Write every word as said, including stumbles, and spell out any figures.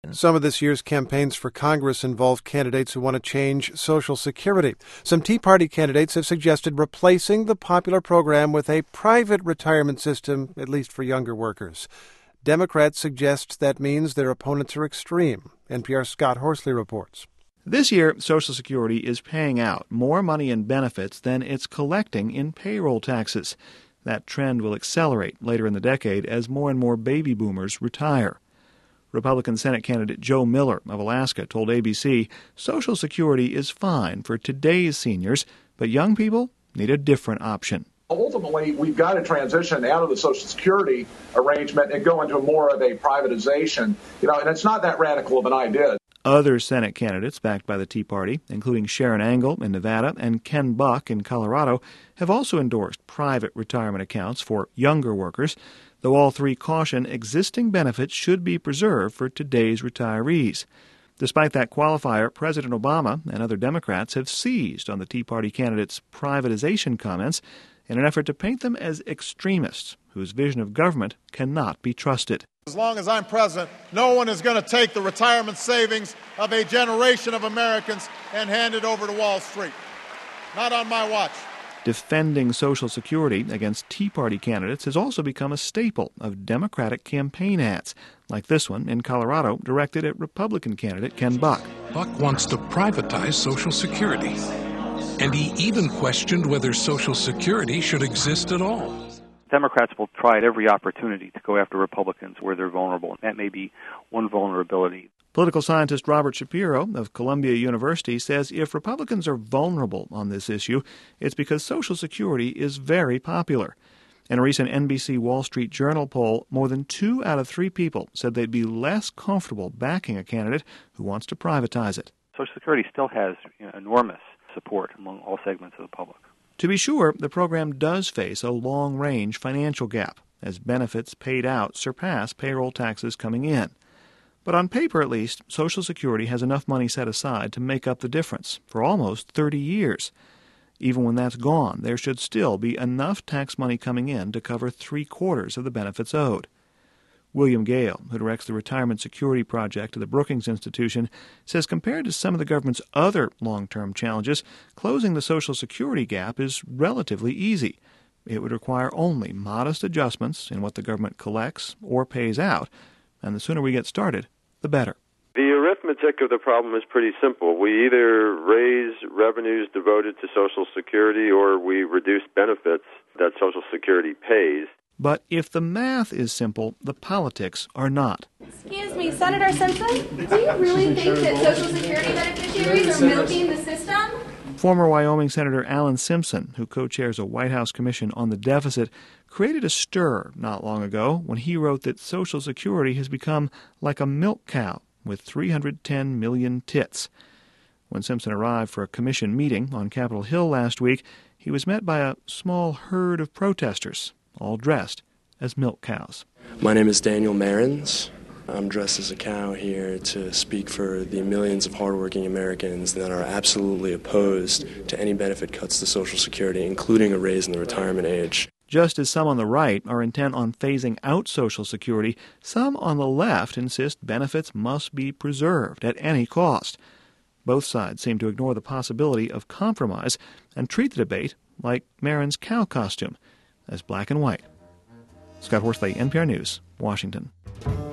Some of this year's campaigns for Congress involve candidates who want to change Social Security. Some Tea Party candidates have suggested replacing the popular program with a private retirement system, at least for younger workers. Democrats suggest that means their opponents are extreme. N P R's Scott Horsley reports. This year, Social Security is paying out more money in benefits than it's collecting in payroll taxes. That trend will accelerate later in the decade as more and more baby boomers retire. Republican Senate candidate Joe Miller of Alaska told A B C Social Security is fine for today's seniors, but young people need a different option. Ultimately, we've got to transition out of the Social Security arrangement and go into more of a privatization. You know, and it's not that radical of an idea. Other Senate candidates backed by the Tea Party, including Sharon Angle in Nevada and Ken Buck in Colorado, have also endorsed private retirement accounts for younger workers, though all three caution existing benefits should be preserved for today's retirees. Despite that qualifier, President Obama and other Democrats have seized on the Tea Party candidates' privatization comments in an effort to paint them as extremists whose vision of government cannot be trusted. As long as I'm president, no one is going to take the retirement savings of a generation of Americans and hand it over to Wall Street. Not on my watch. Defending Social Security against Tea Party candidates has also become a staple of Democratic campaign ads, like this one in Colorado directed at Republican candidate Ken Buck. Buck wants to privatize Social Security, and he even questioned whether Social Security should exist at all. Democrats will try at every opportunity to go after Republicans where they're vulnerable. That may be one vulnerability. Political scientist Robert Shapiro of Columbia University says if Republicans are vulnerable on this issue, it's because Social Security is very popular. In a recent N B C Wall Street Journal poll, more than two out of three people said they'd be less comfortable backing a candidate who wants to privatize it. Social Security still has, you know, enormous support among all segments of the public. To be sure, the program does face a long-range financial gap, as benefits paid out surpass payroll taxes coming in. But on paper, at least, Social Security has enough money set aside to make up the difference for almost thirty years. Even when that's gone, there should still be enough tax money coming in to cover three-quarters of the benefits owed. William Gale, who directs the Retirement Security Project at the Brookings Institution, says compared to some of the government's other long-term challenges, closing the Social Security gap is relatively easy. It would require only modest adjustments in what the government collects or pays out, and the sooner we get started, the better. The arithmetic of the problem is pretty simple. We either raise revenues devoted to Social Security or we reduce benefits that Social Security pays. But if the math is simple, the politics are not. Excuse me, Senator Simpson, do you really think that Social Security beneficiaries are milking the system? Former Wyoming Senator Alan Simpson, who co-chairs a White House commission on the deficit, created a stir not long ago when he wrote that Social Security has become like a milk cow with three hundred ten million tits. When Simpson arrived for a commission meeting on Capitol Hill last week, he was met by a small herd of protesters, all dressed as milk cows. My name is Daniel Marins. I'm dressed as a cow here to speak for the millions of hardworking Americans that are absolutely opposed to any benefit cuts to Social Security, including a raise in the retirement age. Just as some on the right are intent on phasing out Social Security, some on the left insist benefits must be preserved at any cost. Both sides seem to ignore the possibility of compromise and treat the debate like Marin's cow costume, as black and white. Scott Horsley, N P R News, Washington.